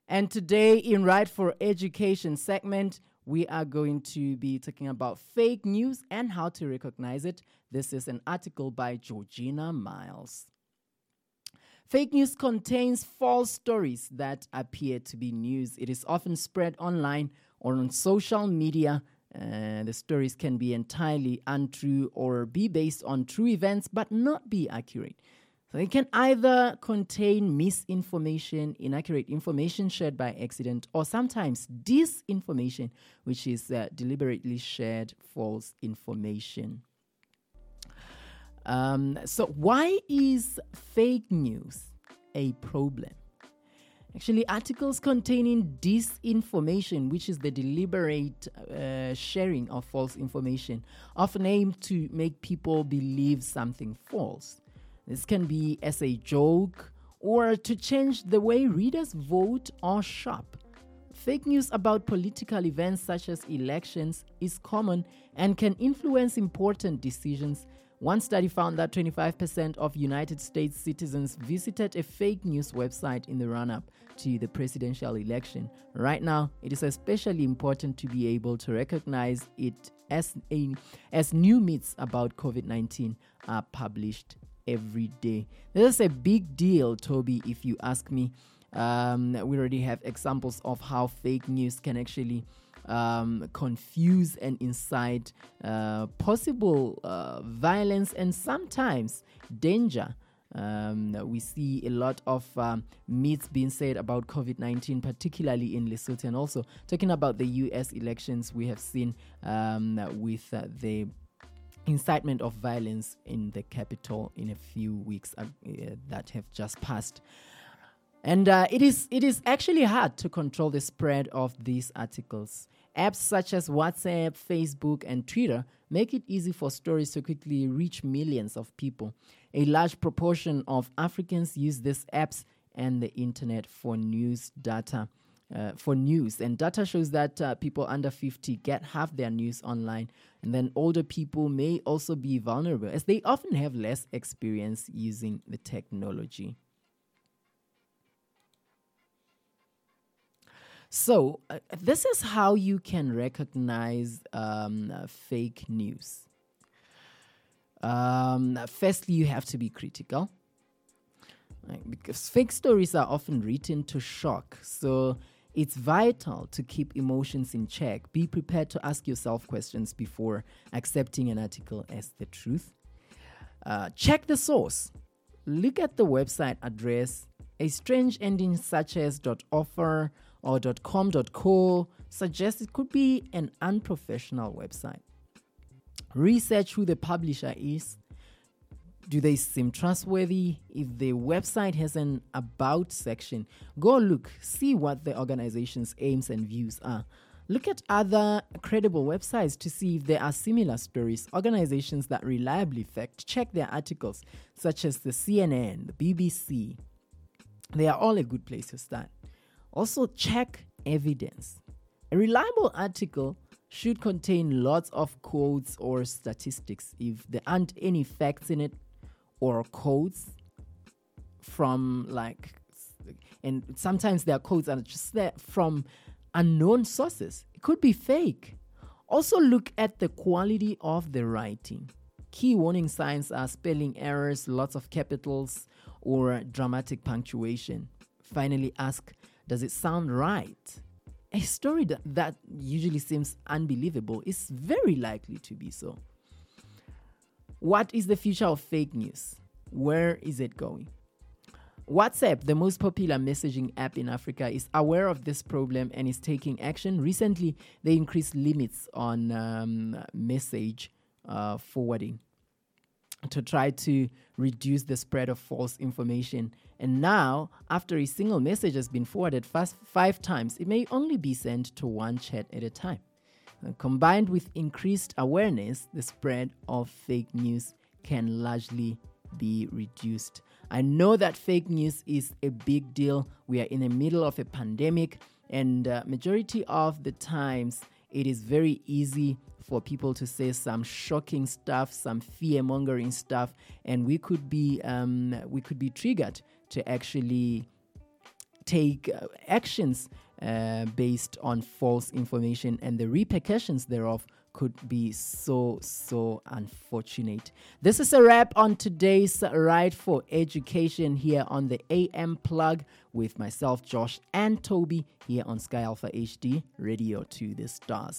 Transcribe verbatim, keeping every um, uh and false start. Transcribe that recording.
And today in Right for Education segment, we are going to be talking about fake news and how to recognize it. This is an article by Georgina Miles. Fake news contains false stories that appear to be news. It is often spread online or on social media. Uh, the stories can be entirely untrue or be based on true events but not be accurate. So it can either contain misinformation, inaccurate information shared by accident, or sometimes disinformation, which is uh, deliberately shared false information. Um, so why is fake news a problem? Actually, articles containing disinformation, which is the deliberate uh, sharing of false information, often aim to make people believe something false. This can be as a joke or to change the way readers vote or shop. Fake news about political events such as elections is common and can influence important decisions. One study found that twenty-five percent of United States citizens visited a fake news website in the run-up to the presidential election. Right now, it is especially important to be able to recognize it as a, as new myths about covid nineteen are published every day. This is a big deal, Toby, if you ask me. Um, we already have examples of how fake news can actually um, confuse and incite uh, possible uh, violence and sometimes danger. Um, we see a lot of um, myths being said about covid nineteen, particularly in Lesotho, and also talking about the U S elections we have seen um, with uh, the incitement of violence in the capital in a few weeks uh, that have just passed. And uh, it is it is actually hard to control the spread of these articles. Apps such as WhatsApp, Facebook, and Twitter make it easy for stories to quickly reach millions of people. A large proportion of Africans use these apps and the internet for news data. Uh, for news, and data shows that uh, people under fifty get half their news online, and then older people may also be vulnerable as they often have less experience using the technology. So uh, this is how you can recognize um, uh, fake news. Um, firstly, you have to be critical, right? Because fake stories are often written to shock. So it's vital to keep emotions in check. Be prepared to ask yourself questions before accepting an article as the truth. Uh, check the source. Look at the website address. A strange ending such as .offer or .com dot co suggests it could be an unprofessional website. Research who the publisher is. Do they seem trustworthy? If the website has an about section, go look, see what the organization's aims and views are. Look at other credible websites to see if there are similar stories. Organizations that reliably fact check their articles, such as the C N N, the B B C. They are all a good place to start. Also, check evidence. A reliable article should contain lots of quotes or statistics. If there aren't any facts in it, or quotes from like, and sometimes their quotes are just there from unknown sources. It could be fake. Also look at the quality of the writing. Key warning signs are spelling errors, lots of capitals, or dramatic punctuation. Finally ask, does it sound right? A story that, that usually seems unbelievable is very likely to be so. What is the future of fake news? Where is it going? WhatsApp, the most popular messaging app in Africa, is aware of this problem and is taking action. Recently, they increased limits on um, message uh, forwarding to try to reduce the spread of false information. And now, after a single message has been forwarded fast five times, it may only be sent to one chat at a time. Uh, combined with increased awareness, the spread of fake news can largely be reduced. I know that fake news is a big deal. We are in the middle of a pandemic, and uh, majority of the times it is very easy for people to say some shocking stuff, some fear-mongering stuff, and we could be um, we could be triggered to actually take uh, actions uh, based on false information, and the repercussions thereof could be so, so unfortunate. This is a wrap on today's Right for Education here on the A M Plug with myself, Josh, and Toby here on Sky Alpha H D, Radio to the Stars.